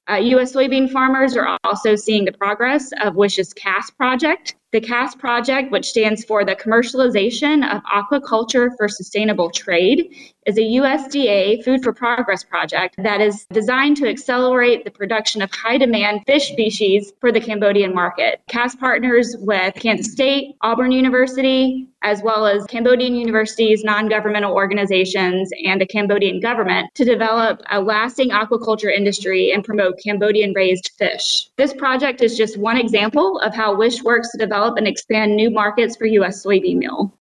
U.S. soybean farmers are also seeing the progress of WISH's CASS project. The CASS project, which stands for the Commercialization of Aquaculture for Sustainable Trade, is a USDA Food for Progress project that is designed to accelerate the production of high-demand fish species for the Cambodian market. CASS partners with Kansas State, Auburn University, as well as Cambodian universities, non-governmental organizations, and the Cambodian government to develop a lasting aquaculture industry and promote Cambodian-raised fish. This project is just one example of how WISH works to develop and expand new markets for U.S. soybean meal.